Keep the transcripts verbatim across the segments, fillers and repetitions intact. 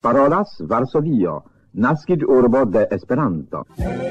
Parolas Varsovio, naskiĝurbo de Esperanto.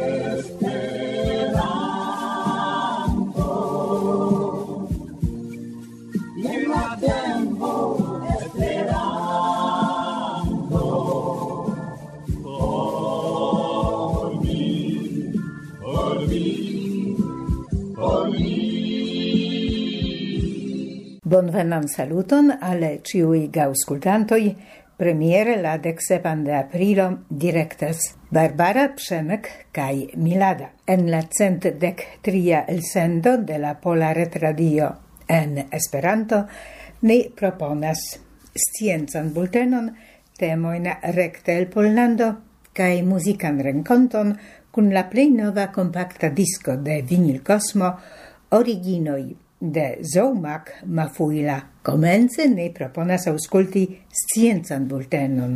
Bonvenan saluton alle ciui gaŭskultantoj. Premiere la deksepan de aprilo direktas Barbara, Przemek kaj Milada. En la cent dek tria elsendo de la Pola Retradio en Esperanto ni proponas sciencan bultenon, temojn rekte el Pollando kaj muzikan renkonton kun la plej nova kompakta disko de Vinyl Cosmo, originoj de Zoumak Mafuila. Komence ne proponas aŭskulti sciencan bultenon.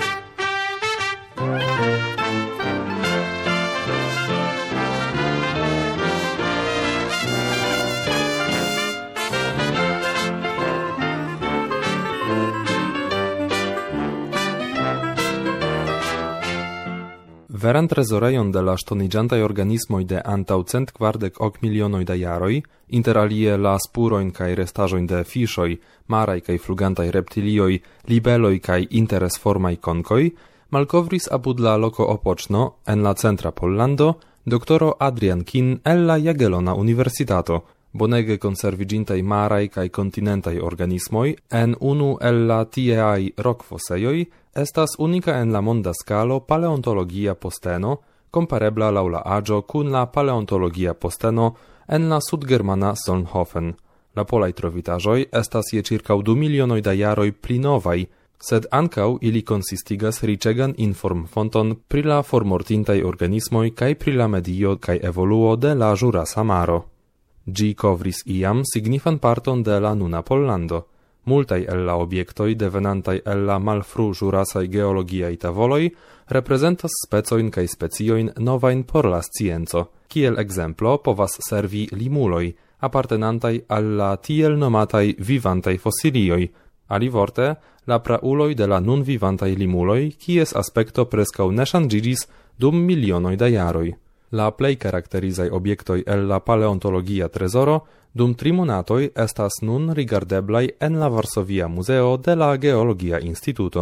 Veran trezorejon de la ŝtoniĝantaj organismoj de antaŭ cent kvardek ok milionoj da jaroj, inter alie la spurojn kaj restaĵojn de fiŝoj, maraj kaj flugantaj reptilioj, libeloj kaj interesformaj konkoj, malkovris apud la loko Opoĉno en la centra Pollando doktoro Adrian Kin el la Jagelona Universitato. Bonege konserviĝintaj maraj kaj kontinentaj organismoj en unu el la tieaj rokfosejoj estas unika en la monda skalo paleontologia posteno, komparebla laŭ la aĝo kun la paleontologia posteno en la sudgermana Solnhofen. La polaj trovitaĵoj estas je ĉirkaŭ du milionoj da jaroj pli novaj, sed ankaŭ ili konsistigas riĉegan informfonton pri la formortintaj organismoj kaj pri la medio kaj evoluo de la Ĵurasa Maro. Ĝi kovris iam signifan parton de la nuna Pollando. Multaj el la objektoj devenantaj el la malfru-ĵurasaj geologiaj tavoloj reprezentas specojn kaj speciojn novajn por la scienco. Kiel ekzemplo povas servi limuloj, apartenantaj al la tiel nomataj vivantaj fosilioj, alivorte la prauloj de la nun vivantaj limuloj, kies aspekto preskaŭ ne ŝanĝiĝis dum milionoj da jaroj. La plej karakterizaj objektoj el la paleontologia trezoro dum tri monatoj estas nun rigardeblaj en la Varsovia Muzeo de la Geologia Instituto.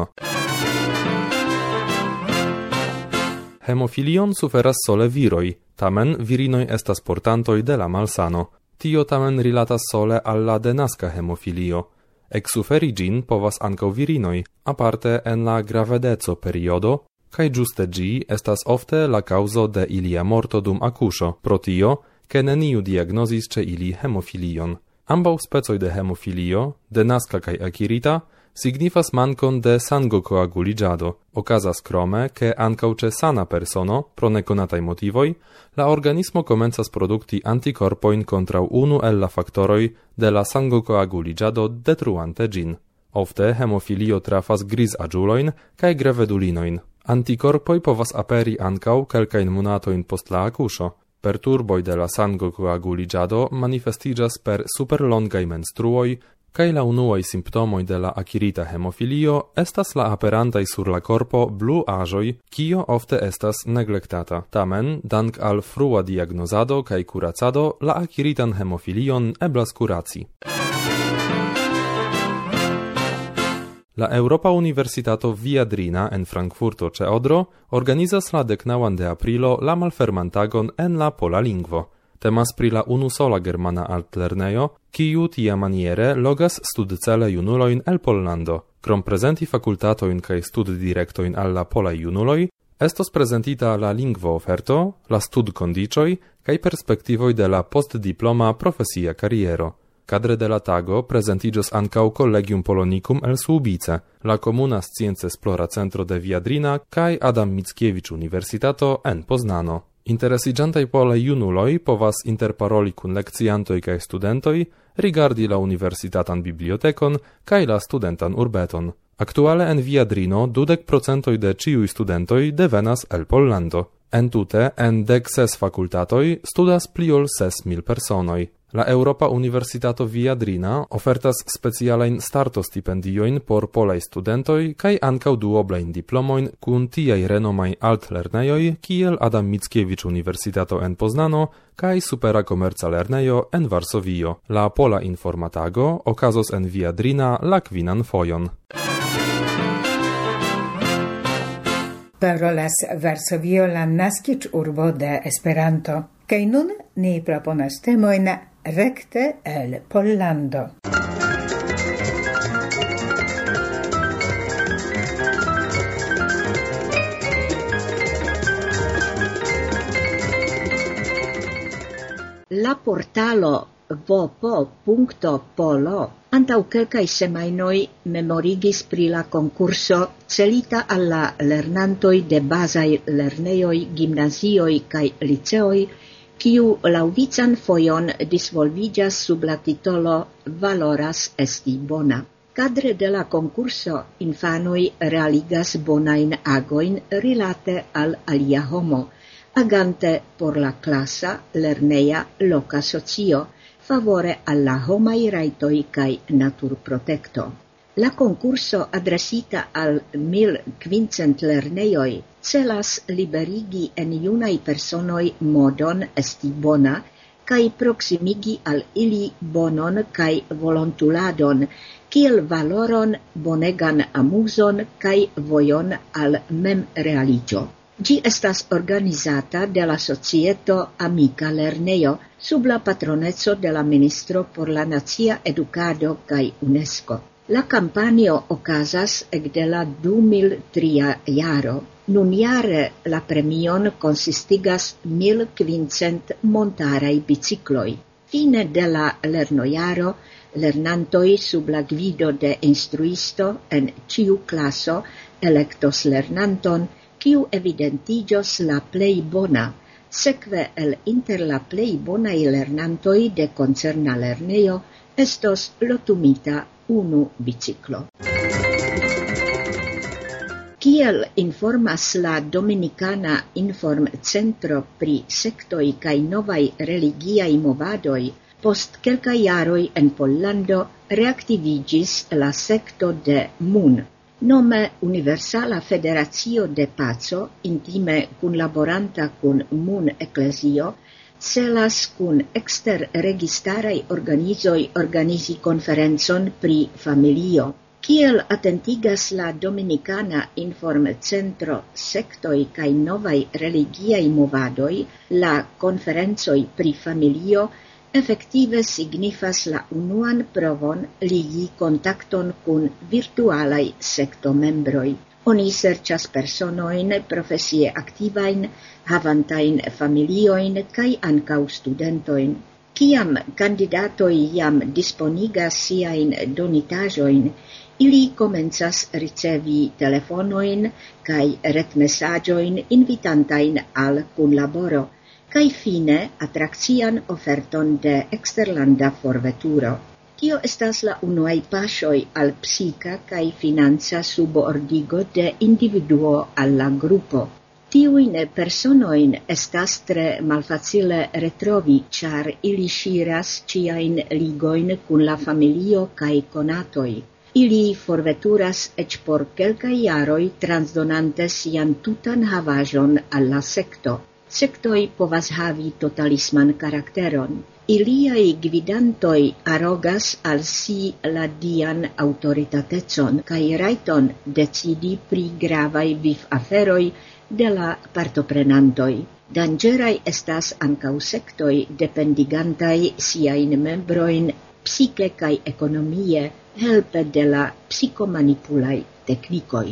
Hemofilion suferas sole viroj, tamen virinoj estas portantoj de la malsano. Tio tamen rilatas sole al la denaska hemofilio. Eksuferi ĝin povas ankaŭ virinoj, aparte en la gravedeco periodo, kaj ĝuste ĝi estas ofte la kaŭzo de ilia morto dum akuŝo, pro tio, ke neniu diagnozis ĉe ili hemofilion. Ambaŭ specoj de hemofilio, denaska kaj akirita, signifas mankon de sangokoaguliĝado. Okazas krome, ke ankaŭ ĉe sana persono, pro nekonataj motivoj, la organismo komencas produkti antikorpojn kontraŭ unu el la faktoroj de la sangokoaguliĝado detruante ĝin. Ofte hemofilio trafas grizaĝulojn kaj gravedulinojn. Antikorpoj povas aperi ankaŭ kelkajn monatojn post la akuŝo. Perturboj de la sangokoaguliĝado manifestiĝas per superlongaj menstruoj, kaj la unuaj simptomoj de la akirita hemofilio estas la aperantaj sur la korpo bluaĵoj, kio ofte estas neglektata. Tamen, dank al frua diagnozado kaj kuracado, la akiritan hemofilion eblas kuraci. La Europa Universitato Viadrina en Frankfurto ĉe Odro organizas la deknaŭan de aprilo la malfermantagon en la pola lingvo. Temas pri la unusola germana altlernejo, kiu tiamaniere logas studcele junulojn el Pollando. Krom prezenti fakultatojn kaj studdirektojn al la polaj junuloj, estos prezentita la lingvo-oferto, la studkondiĉoj kaj perspektivoj de la postdiploma profesia kariero. Kadre de la tago prezentiĝos ankaŭ Collegium Polonicum el Słubice, la komuna scienc-esplora centro de Viadrina kaj Adam Mickiewicz Universitato en Poznano. Interesiĝantaj polaj junuloj povas interparoli kun lekciantoj kaj studentoj, rigardi la universitatan bibliotekon kaj la studentan urbeton. Aktuale en Viadrino dudek procentoj de ĉiuj studentoj devenas el Pollando. Entute en dek ses fakultatoj studas pli ol ses mil personoj. La Europa Universitato Viadrina ofertas specialajn starto-stipendiojn por polaj studentoj kaj ankaŭ duoblajn diplomoin kun tiaj renomaj altlernejoj kiel Adam Mickiewicz Universitato en Poznano kaj Supera Komerca Lernejo en Varsovio. La pola informatago okazos en Viadrina la kvinan fojon. Parolas Varsovio la naskiĝurbo de Esperanto. Kaj nun ni proponas temojn rekte el Pollando. La portalo vopo punkto polo antaŭ kelkaj semajnoj memorigis pri la konkurso celita al la lernantoj de bazaj lernejoj, gimnazioj kaj liceoj, kiu laŭvican fojon disvolviĝas sub la titolo Valoras esti bona. Kadre de la konkurso infanoj realigas bonajn agojn rilate al alia homo, agante por la klasa, lerneja, loka socio, favore alla homaj rajtoj kaj naturprotekto. La konkurso adresita al mil kvincent lernejoj celas liberigi en junaj personoj modon esti bona kaj proksimigi al ili bonon kaj volontuladon kiel valoron, bonegan amuzon kaj vojon al memrealiĝo. Ĝi estas organizata de la Societo Amika Lernejo sub la patroneco de la Ministro por la Nacia Edukado kaj UNESCO. La kampanjo okazas ekde la du mil tria jaro. Nunjare la premion konsistigas mil kvincent montaraj bicikloj. Fine de la lernojaro, lernantoj sub la gvido de instruisto en ĉiu klaso elektos lernanton, kiu evidentiĝos la plej bona, sekve el inter la plej bonaj lernantoj de koncerna lernejo estos lotumita unu biciklo. Kiel informas la Dominikana Informcentro pri sektoj kaj novaj religiaj movadoj, post kelkaj jaroj en Pollando reaktiviĝis la sekto de Mun. Nome Universala Federacio de Paco, intime kunlaboranta kun Mun Eklezio, celas kun eksterregistaraj organizoj organizi konferencon pri familio. Kiel atentigas la Dominikana Informcentro sektoj kaj novaj religiaj movadoj, la konferencoj pri familio efektive signifas la unuan provon ligi kontakton kun virtualaj sektomembroj. Oni serĉas personojn profesie aktivajn, havantajn familiojn kaj ankaŭ studentojn. Kiam kandidatoj jam disponigas siajn donitaĵojn, ili komencas ricevi telefonojn kaj retmesaĝojn invitantajn al kunlaboro, kaj fine atrakcian oferton de eksterlanda forveturo. Tio estas la unuaj paŝoj al psika kaj financa subordigo de individuo al la grupo. Tiujn personojn estas tre malfacile retrovi, ĉar ili ŝiras ĉiajn ligojn kun la familio kaj konatoj. Ili forveturas eĉ por kelkaj jaroj transdonante sian tutan havaĵon al la sekto. Sektoj povas havi totalisman karakteron. Iliaj gvidantoj arogas al si la dian aŭtoritatecon kaj rajton decidi pri gravaj vivaferoj de la partoprenantoj. Danĝeraj estas ankaŭ sektoj dependigantaj siajn membrojn psike kaj ekonomie helpe de la psikomanipulaj teknikoj.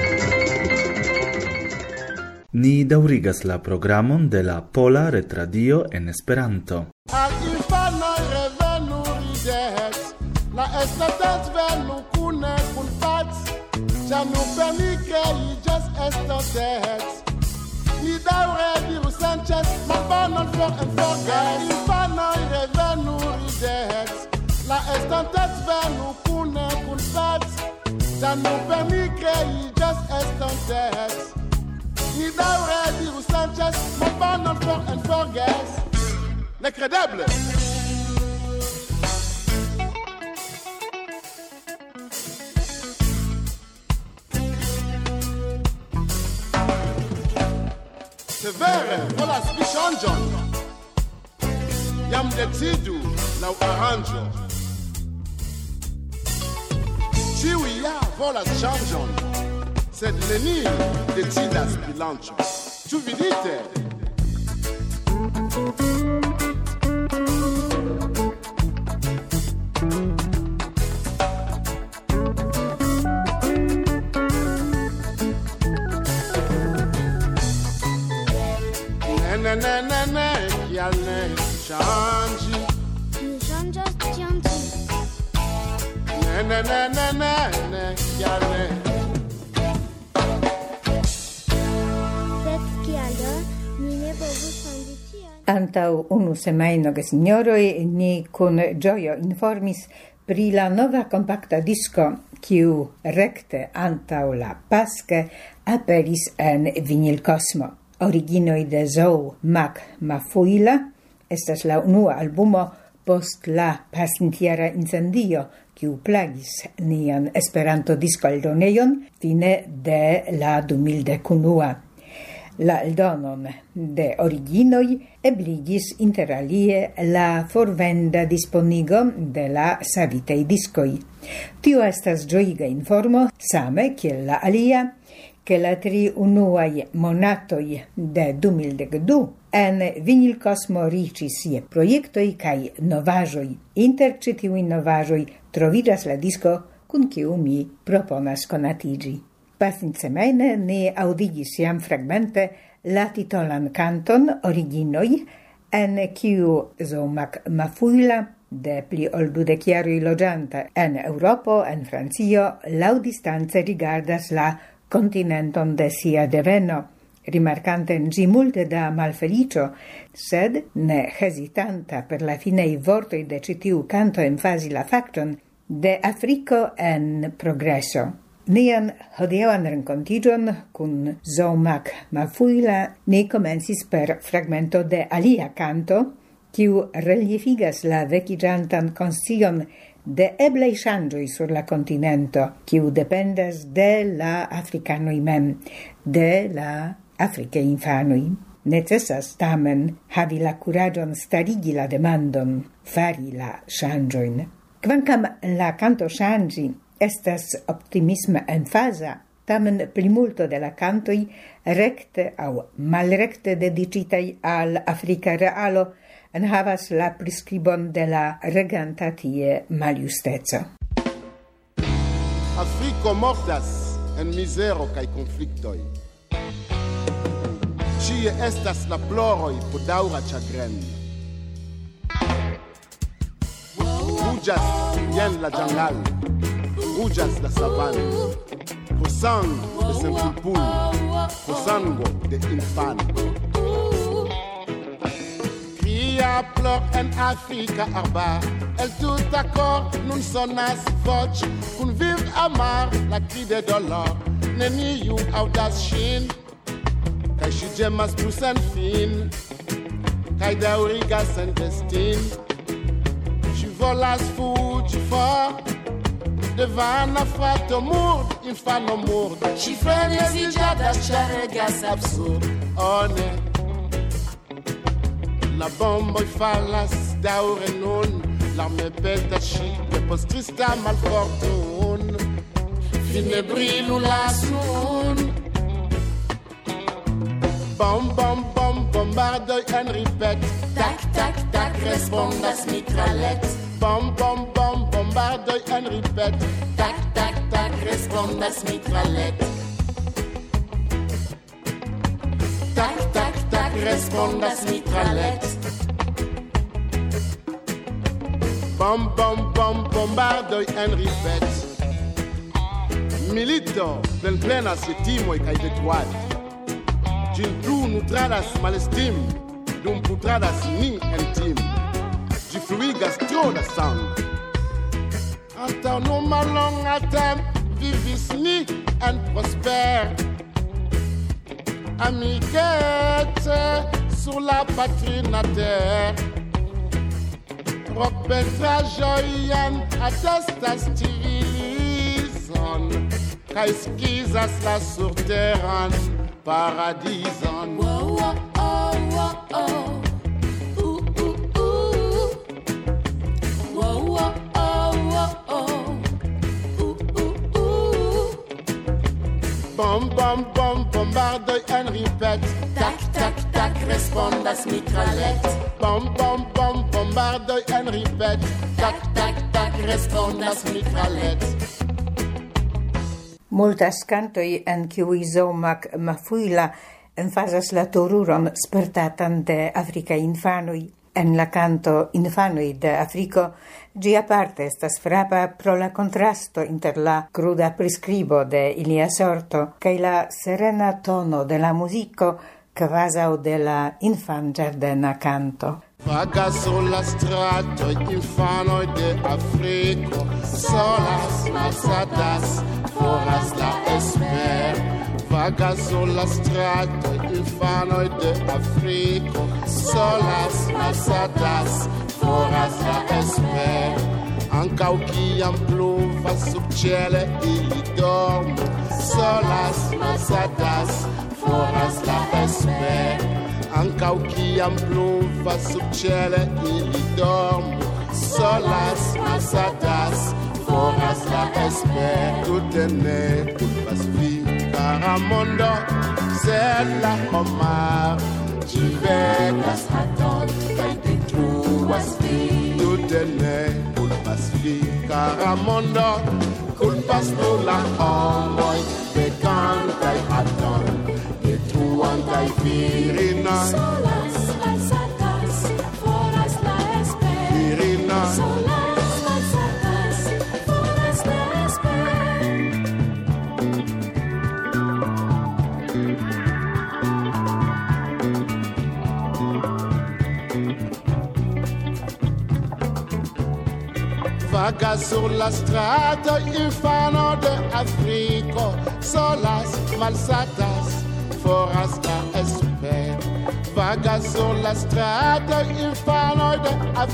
Ni daŭrigas la programon de la Pola Retradio en Esperanto. Al infanoj revenu ridehet, la estatens venu kune kun pac, ĉar nur per ni kreiĝas estontehet. Ni daŭre diru senĉese, malbonon for en forget. Al infanoj revenu ridehet, la estatens venu kune kun pac, ĉar nur per ni kreiĝas estontehet. Ni daŭre diru senĉese, malbonon for en forget. L'incrédible. vere, volas vi ŝanĝon. Jam decidu laŭ aranĝo. Ĉiuj ja volas ŝanĝon, sed neniu decidas pri lanĉo. Ĉu vidite? Ne, ne, ne, ne, kial ne ŝanĝi? Mi ŝanĝas tiam ĉi. Ne, ne, ne, ne, ne, ne, kial ne? Sed kial do mi ne povus ŝanĝi tion? Antaŭ unu semajno, gesinjoroj, ni kun ĝojo informis pri la nova kompakta disko, kiu rekte antaŭ la Paske aperis en Vinilkosmo. Originoi de Zoe Mac Mafuila estas la unua albumo post la pasintiera incendio kiu plagis nian Esperanto diskoeldonejon fine de la du mil unua. La eldonon de originoj ebligis inter alie la forvenda disponigo de la savitaj diskoj. Tio estas ĝojiga informo, same kiel la alia, che la tri unuaj monatoj de du mil du en Vinilkosmo riĉis je projektoj kaj novaĵoj. Inter ĉi tiuj novaĵoj troviĝas la disko kun kiu mi proponas konatiĝi. Pasintsemajne ni aŭdigis jam fragmente la titolan kanton Originoj, en kiu Zoe Mafuila, de pli ol dudek jaroj loĝanta en Eŭropo, en Francio, laŭdistance rigardas la continenton de sia deveno, rimarcante en ĝi multe da malfeliĉo, sed ne hezitanta per la finaj vortoj de ĉi tiu kanto emfazi la fakton de Afriko en progreso. Nian hodiaŭan renkontiĝon kun Zoe Mafuila ni komencis per fragmento de alia kanto, kiu reliefigas la vekiĝantan konscion de eblaj ŝanĝoj sur la kontinento, kiu dependas de la afrikanoj mem, de la afrikaj infanoj. Necesas tamen havi la kuraĝon starigi la demandon, fari la ŝanĝojn. Kvankam la kanto ŝanĝi estas optimisme emfaza, tamen plimulto de la kantoj rekte aŭ malrekte dediĉitaj al afrika realo en havas la priskribon de la reganta tie maljusteco. Afriko mortas en mizero kaj konfliktoj. Ĉie estas la ploroj po daŭra ĉagren. Ruĝas jen la ĝangal, ruĝas la savano, pro sango de senkulpulo, pro sango de infano. Cria plor en Afrika arba, el tout akor nun sonas voĉ, kun viv amar la cri de dolor, neniu aŭdas ŝin, kaj ŝi ĝemas plu sen fin, kaj daŭrigas sen destin. Ŝi volas fuĝi for, devana frato murd, infano murd, ŝi freneziĝadas ĉar regas absurd. Oh ne, la bomboj falas daŭre nun, l'arme petas ŝi depost trista malfortun. Fine brilu la sun. Bom, bom, bom, bombardoj en ripet. Tak, tak, tak, respondas mitralet. Bom, bom, bom, bombardoj en ripet. Tak, tak, tak, respondas mitralet. Tak, tak, tak, respondas mitralet. Bom, bom, bom, bombardoj en ripet. Milito plenplenas je timoj kaj detruad. Ĝin plu nutradas malestim, dum putradas ni en tim. Ĝi fluigas tro da sang. Antaŭ nu mallonga temp vivis ni en prosper. Amigete sur la patrina terre. Rockpentraĵojn atestas civilizon, kaj skizas la surteran paradison. Whoa, whoa, oh, whoa, oh. Ooh, ooh, ooh. Whoa, whoa, oh, whoa, oh. Ooh, ooh, ooh. Bom, bom, bom, bombardoj en ripet. Tak, tak, tak, respondas mitralet. Bom, bom, bom, bombardoj en ripet. Tak, tak, tak, respondas mitralet. Multas cantoi en kiuj Zaumac Mafuila emfazas la toruron spertatan de Africa infanoi. En la canto Infanoi de Africo, gi aparte estas frapa pro la contrasto inter la cruda prescribo de ilia sorto cae la serena tono de la musico quasau de la infan giardena canto. Vagas sulla strato infanoi de Africo, solas malsatas, foras la esper. Vagas sulla strato infanoi de Africo, solas malsatas, foras la esper. Ancau ciam pluvas sub ciele ili dormu, solas malsatas, foras la esper. Ancau ciam pluvas sub ciele ili dormu, solas malsatas, foras la esper. Tute ne culpas vi, cara mondo, sed la homar ci vegas aton kai detruas vi. Tute ne culpas vi, cara mondo, culpas tu la homoi vegantai aton detruantai virina. Solas malsatas, foras la esper. Virina. Solas malsatas, foras la esper. Vagas sur la strada infano de Africo, solas malsatas, foras la esper. Vagas sur la strada infano de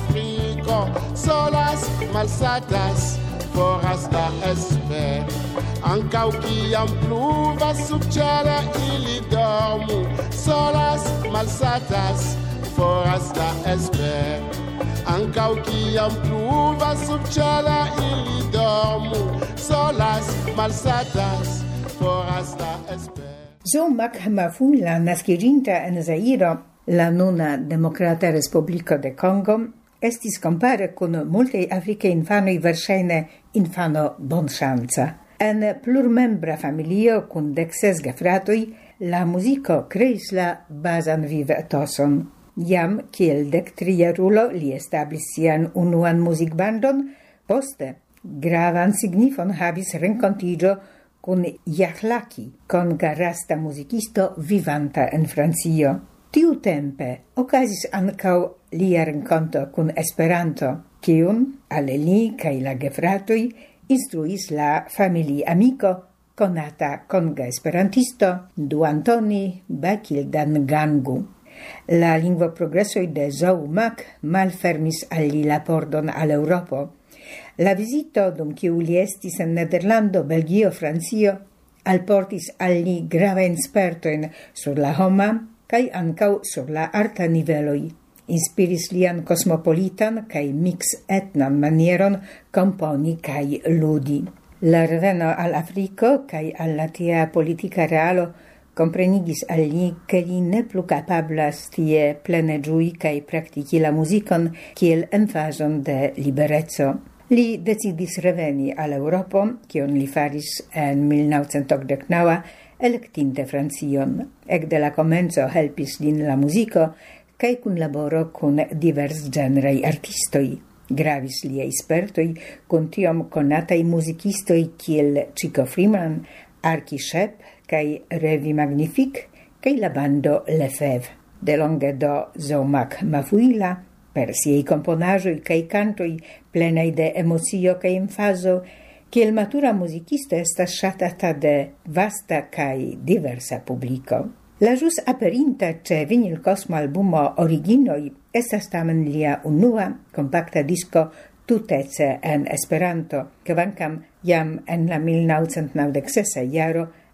Africo, solas malsatas, foras la esper. Ancau ciam pluvas sub ciele ili dormu, solas malsatas, foras la esper. Ancau ciam pluvas sub ciele ili dormu, solas malsatas, foras la esper. Zaumac Mafuila, nasciginta en Zairo, la nuna Democrata Respublico de Congo, estis compare con multei Africa infanoi versaine infano bonŝanca. En plurmembra familio kun dekses gefratoi, la musico creis la bazan vivetoson. Jam kiel dektrijarulo li establis sian unuan muzikbandon, poste gravan signifon havis renkontiĝo kun Jahlaki, konga rasta muzikisto vivanta en Francio. Tiutempe okazis ankaŭ lia renkonto kun Esperanto, kiun al li kaj la gefratoj instruis la familiamiko konata konga esperantisto Du Antoni Bakildan-Gangu. La lingua progressoi de Zaumac malfermis al li la pordon al Europo. La visito dum kiu li estis en Nederlando, Belgio, Francio, alportis al li gravain spertoin sur la homa kai ancau sur la arta niveloi. Inspiris lian cosmopolitan kai mix etnan manieron componi kai ludi. La reveno al Africo kai alla tia politica realo comprenigis al li che li ne plu capablas tie plene giui cae practici la musicon kiel emfazon de liberezzo. Li decidis reveni al Europo, kion li faris en mil novecent okdek naŭ, electinte Francion. Ec de la comenzo helpis lin la musico, cae cun laboro cun divers generei artistoi. Gravis liei spertoi cun tiom conatai musicistoi kiel Chico Freeman, Arki Shep, cae Revi Magnifique, cae la bando Lefebvre. De longe do Zaumac Mafuila, per siei componaĵoj cae cantoi plenai de emocio cae emfazo, kiel matura musicisto estas ŝatata de vasta cae diversa publico. La ĵus aperinta ĉe Vinyl Cosmo albumo Originoj estas tamen lia unua kompakta disko tutece en Esperanto, kvankam jam en la mil novecent naŭdek sesa jaro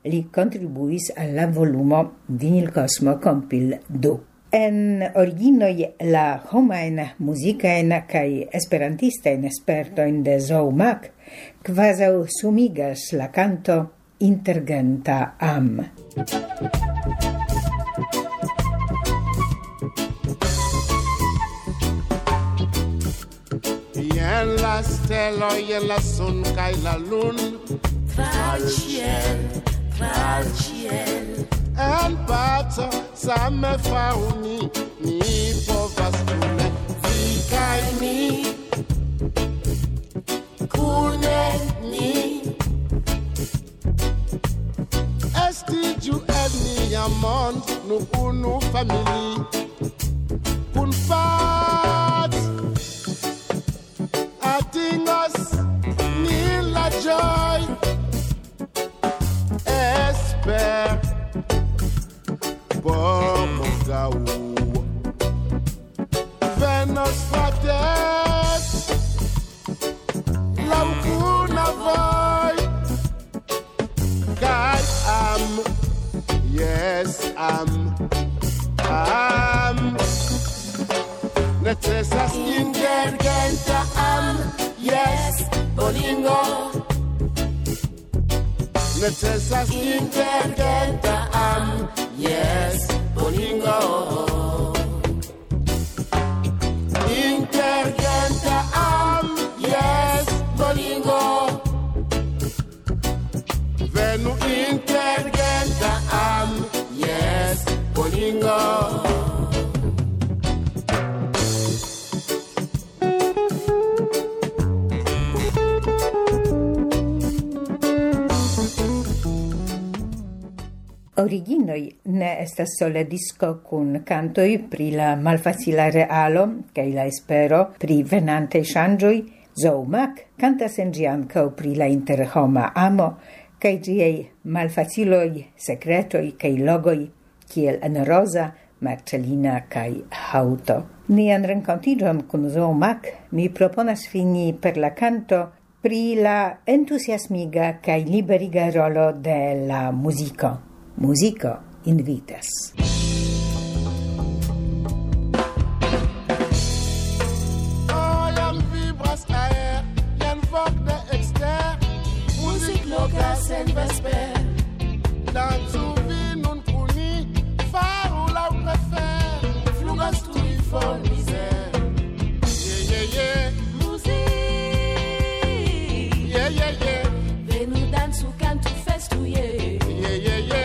li contribuis alla volumo Vinyl Cosmo compil du. En originoi la homain musicain kai esperantistain espertoin de Zoumak quasau sumigas la canto Intergenta am. Yen la stelo, yen la sun kai la lun Tra il ciel, tra il ciel En pato sa me fa uni Ni povas tune Vi kai mi Kune ni Estigiu en nia mond Nu unu famili Kun pat Atingos ni la joy Esper Por mon gaou Venos frates La ukuna voy Kai am Yes am Am Necesas Intergenta am Yes, bolingo Necesas Intergenta am Yes, bolingo Intergenta am Yes Bolingo Venu intergenta am Yes Bolingo Originoi ne estas sole disco cun cantoi pri la malfacila realo kai la espero pri venante ŝanĝoj. Zoumak cantas en ĝi ankaŭ pri la interhoma amo kaj ĝiaj malfaciloj, sekretoj kaj logoj, kiel en Rosa, Marcellina kaj Haŭto. Nian renkontiĝon kun Zoumak mi proponas fini per la canto pri la entusiasmiga kaj liberiga rolo de la muziko. Musico invitas. Oh, yan vibras aer, yan vok de ekster Musik lokas en vesper Dan zuvi nun puni Faru la ou prefer Flugas tui for miser Yeah, yeah, yeah Musik Yeah, yeah, yeah Venu dansu cantu festu yeah Yeah, yeah, yeah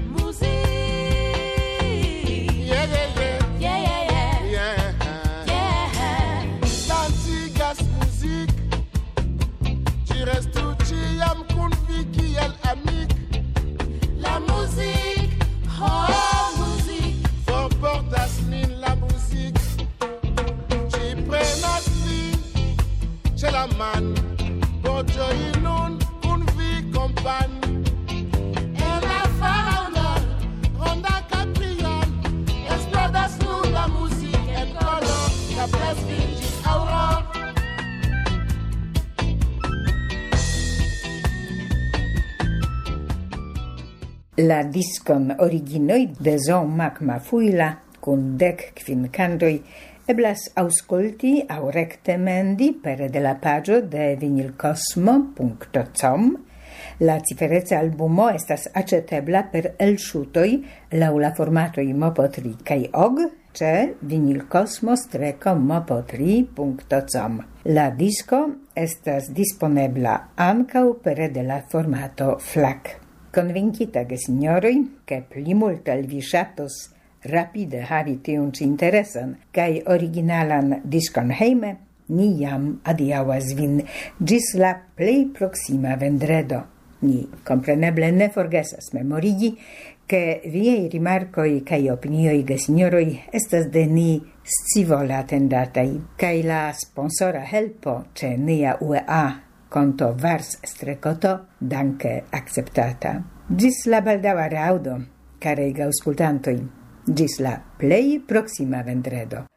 man, bojo inun kun vi kompan. En la farandol, ronda capriol, explodas nu la musique en color, la pres vingis auror. La discon originoi de Zoumak Mafuila kun dek kvin cantoj eblas ausculti au recte mendi pere de la pagio de vinylcosmo punto com. La ciferezza albumo estas acetebla per elŝutoj laŭ la formatoj mopo tri kaj O G ĉe vinylcosmo-mopo tri punto com. La disco estas disponebla ankaŭ pere de la formato FLAC. Convincita gesignoroj, ke pli multe al vi ŝatos rapide havi tiun ĉi interesan kaj originalan diskon hejme, ni jam adiaŭas vin ĝis la plej proksima vendredo. Ni kompreneble ne forgesas memorigi, ke viaj rimarkoj kaj opinioj gesignoroj estas de ni scivola atendataj, kaj la sponsora helpo ĉe nia U E A konto Vars Strekoto danke akceptata. Ĝis la baldaŭa reaŭdo, karaj aŭskultantoj. Ĝis la plej proksima vendredo.